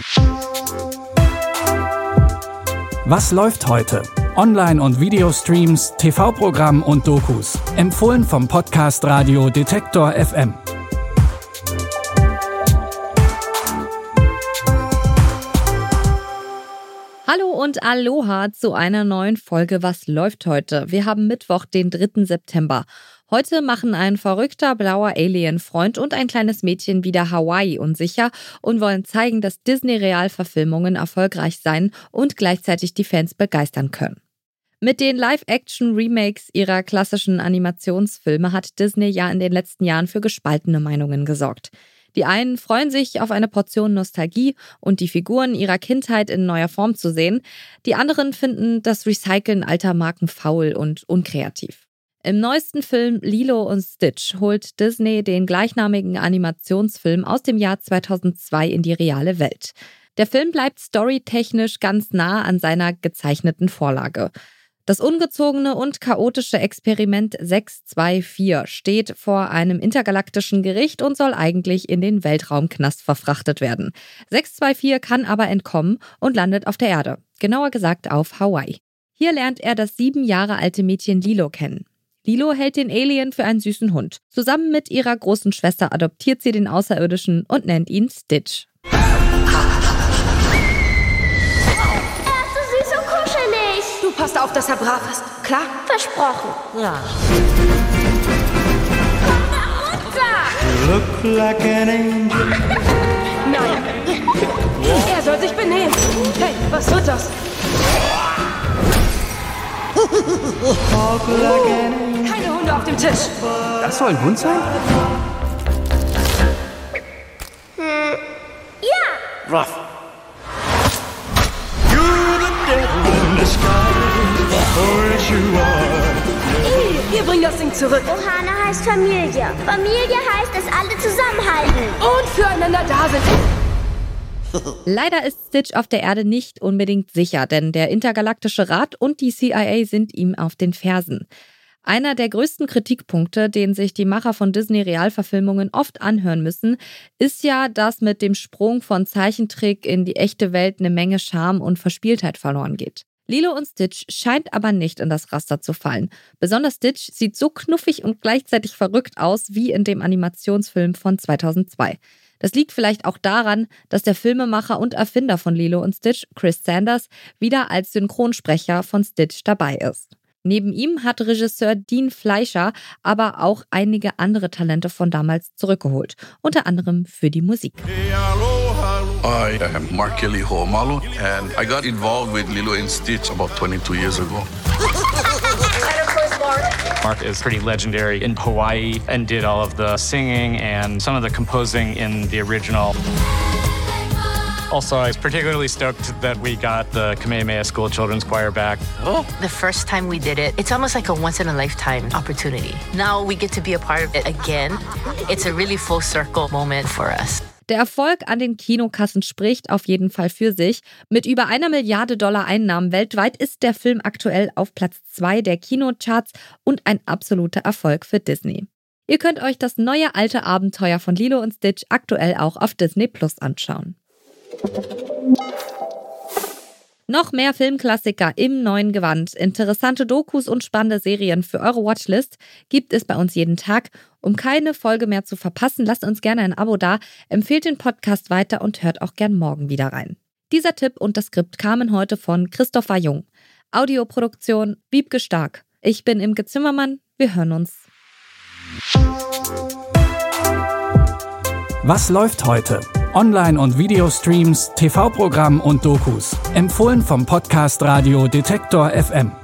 Was läuft heute? Online- und Videostreams, TV-Programm und Dokus. Empfohlen vom Podcast Radio Detektor FM. Hallo und Aloha zu einer neuen Folge Was läuft heute? Wir haben Mittwoch, den 3. September. Heute machen ein verrückter blauer Alien-Freund und ein kleines Mädchen wieder Hawaii unsicher und wollen zeigen, dass Disney-Realverfilmungen erfolgreich sein und gleichzeitig die Fans begeistern können. Mit den Live-Action-Remakes ihrer klassischen Animationsfilme hat Disney ja in den letzten Jahren für gespaltene Meinungen gesorgt. Die einen freuen sich auf eine Portion Nostalgie und die Figuren ihrer Kindheit in neuer Form zu sehen. Die anderen finden das Recyceln alter Marken faul und unkreativ. Im neuesten Film Lilo und Stitch holt Disney den gleichnamigen Animationsfilm aus dem Jahr 2002 in die reale Welt. Der Film bleibt storytechnisch ganz nah an seiner gezeichneten Vorlage. Das ungezogene und chaotische Experiment 624 steht vor einem intergalaktischen Gericht und soll eigentlich in den Weltraumknast verfrachtet werden. 624 kann aber entkommen und landet auf der Erde, genauer gesagt auf Hawaii. Hier lernt er das 7 Jahre alte Mädchen Lilo kennen. Lilo hält den Alien für einen süßen Hund. Zusammen mit ihrer großen Schwester adoptiert sie den Außerirdischen und nennt ihn Stitch. Du passt auf, dass er brav ist. Klar? Versprochen. Ja. You look like an angel. Nein. Er soll sich benehmen. Hey, was wird das? Keine Hunde auf dem Tisch. Das soll ein Hund sein? Ja. Ruff. You're the devil in disguise. Wir bringen das Ding zurück. Ohana heißt Familie. Familie heißt, dass alle zusammenhalten. Und füreinander da sind. Leider ist Stitch auf der Erde nicht unbedingt sicher, denn der Intergalaktische Rat und die CIA sind ihm auf den Fersen. Einer der größten Kritikpunkte, den sich die Macher von Disney-Realverfilmungen oft anhören müssen, ist ja, dass mit dem Sprung von Zeichentrick in die echte Welt eine Menge Charme und Verspieltheit verloren geht. Lilo und Stitch scheint aber nicht in das Raster zu fallen. Besonders Stitch sieht so knuffig und gleichzeitig verrückt aus wie in dem Animationsfilm von 2002. Das liegt vielleicht auch daran, dass der Filmemacher und Erfinder von Lilo und Stitch, Chris Sanders, wieder als Synchronsprecher von Stitch dabei ist. Neben ihm hat Regisseur Dean Fleischer aber auch einige andere Talente von damals zurückgeholt, unter anderem für die Musik. I am Mark Kelly Ho'omalu and I got involved with Lilo and Stitch about 22 years ago. Mark is pretty legendary in Hawaii and did all of the singing and some of the composing in the original. Also, I was particularly stoked that we got the Kamehameha School Children's Choir back. Oh, the first time we did it, it's almost like a once-in-a-lifetime opportunity. Now we get to be a part of it again. It's a really full circle moment for us. Der Erfolg an den Kinokassen spricht auf jeden Fall für sich. Mit über $1 Milliarde Einnahmen weltweit ist der Film aktuell auf Platz 2 der Kinocharts und ein absoluter Erfolg für Disney. Ihr könnt euch das neue alte Abenteuer von Lilo und Stitch aktuell auch auf Disney Plus anschauen. Noch mehr Filmklassiker im neuen Gewand, interessante Dokus und spannende Serien für eure Watchlist gibt es bei uns jeden Tag. Um keine Folge mehr zu verpassen, lasst uns gerne ein Abo da, empfehlt den Podcast weiter und hört auch gern morgen wieder rein. Dieser Tipp und das Skript kamen heute von Christopher Jung. Audioproduktion Wiebke Stark. Ich bin Imke Zimmermann, wir hören uns. Was läuft heute? Online- und Videostreams, TV-Programm und Dokus. Empfohlen vom Podcast Radio Detektor FM.